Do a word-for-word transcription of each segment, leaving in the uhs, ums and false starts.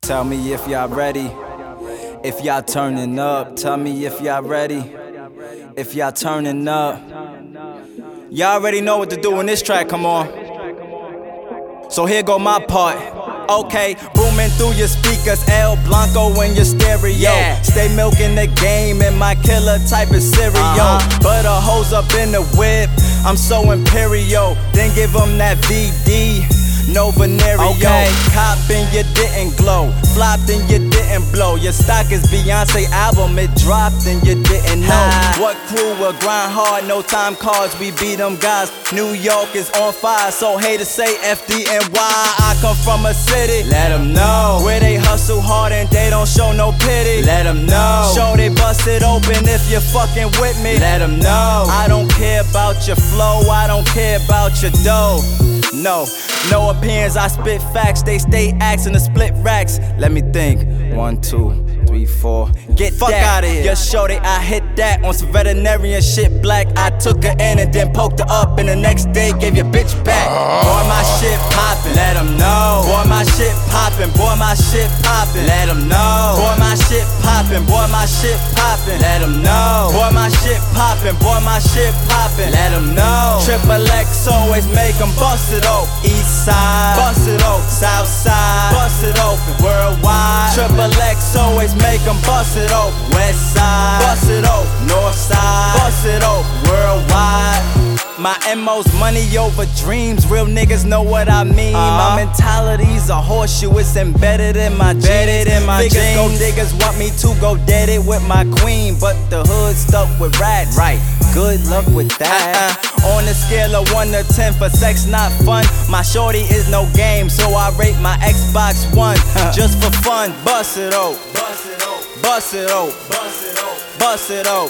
Tell me if y'all ready. If y'all turning up, tell me if y'all ready. If y'all turning up. Y'all already know what to do when this track come on. So here go my part. Okay, booming through your speakers, El Blanco in your stereo. Yeah. Stay milking the game in my killer type of cereal. Uh-huh. Butter hoes up in the whip, I'm so imperial. Then give them that V D, no venereal. Okay. Coppin', you didn't glow. Flopped and you didn't blow. Your stock is Beyonce album, it dropped and you didn't know. What crew will grind hard, no time cards, we beat them guys. New York is on fire, so haters say F D N Y. I come from a city, let them know. Where they hustle hard and they don't show no pity. Let them know. Show they bust it open if you're fucking with me. Let them know. I don't care about your flow, I don't care about your dough. No, no opinions, I spit facts. They stay asking to split racks. Let me think. One, two, three, four. Get fuck out of here. Just show that I hit that on some veterinarian shit black. I took her in and then poked her up, and the next day gave your bitch back. Boy, my shit poppin'. Let them know. Boy, my shit poppin'. Boy, my shit poppin'. Let them know. Boy, my shit poppin'. Boy, my shit poppin'. Let them know. Boy, my shit poppin'. Boy, my shit poppin'. Let them know. Triple X always make them bust it open. East side, bust it open. South side, bust it open. Worldwide, Triple X always make them bust it open. West side, bust it open. North side, bust it open. Worldwide. My M O's money over dreams, real niggas know what I mean. Uh-huh. My mentality's a horseshoe, it's embedded in my genes. In my Figures go diggers want me to go dead it with my queen, but the hood stuck with rats. Right, good luck with that. Uh-uh. On a scale of one to ten for sex not fun, my shorty is no game, so I rate my Xbox One. Just for fun, bust it out, bust it out, bust it out, bust it out, bust it out.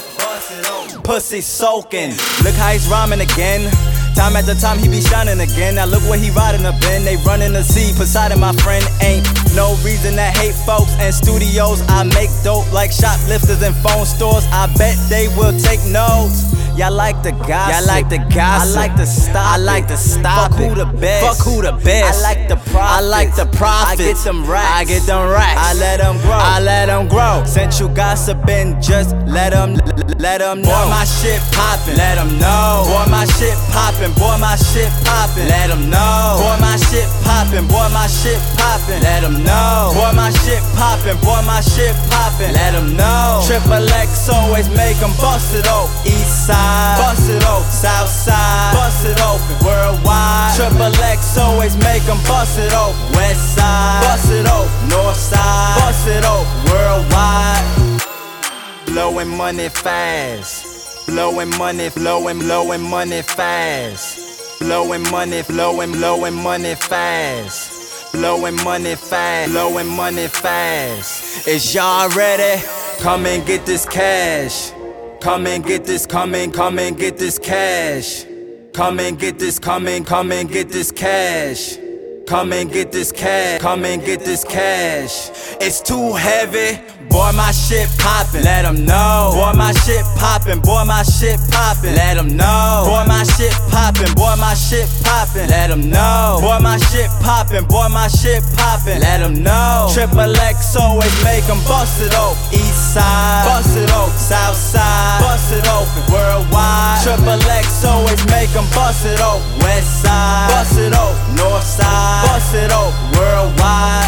Pussy soaking. Look how he's rhyming again. Time after time he be shining again. Now look where he riding up in. They running the sea. Poseidon, my friend, ain't no reason to hate folks and studios. I make dope like shoplifters and phone stores. I bet they will take notes. Y'all like the gossip. Y'all like the gossip. I like the stop. I like the stop. Fuck who the best. Fuck who the best. I like the profits. I like the profits. I get them racks. I get them racks. I let them grow. I let them grow. Since you gossiping, just let them, let them know. Boy, my shit poppin'. Let them know. Boy, my shit poppin'. Boy, my shit poppin'. Let them know. Boy, my shit poppin'. Boy, my shit poppin'. Let them know. Boy, my shit poppin'. Boy, my shit poppin'. Let them know. Triple X always make them bust it open. East side, bust it open. South side, bust it open. Worldwide, Triple X always make them bust it open. West side, bust it open. North side, bust it open. Worldwide, blowing money fast. Blowing money, blowing, blowing money fast. Blowing money, blowing, blowing money fast. Blowing money fast, blowing money fast. Is y'all ready? Come and get this cash. Come and get this, come and, come and get this cash. Come and get this, come and, come and get this cash. Come and get this cash, come and get this cash. It's too heavy, boy, my shit poppin'. Let them know. Boy, my shit poppin'. Boy, my shit poppin'. Let them know. Boy, my shit poppin'. Boy, my shit poppin'. Let them know. Boy, my shit poppin'. Boy, my shit poppin'. Let them know. Triple X always make them bust it open. East side, bust it open. South side, bust it open. Worldwide, Triple X always make them bust it open. West side, bust it open. North side, bust it open. Worldwide.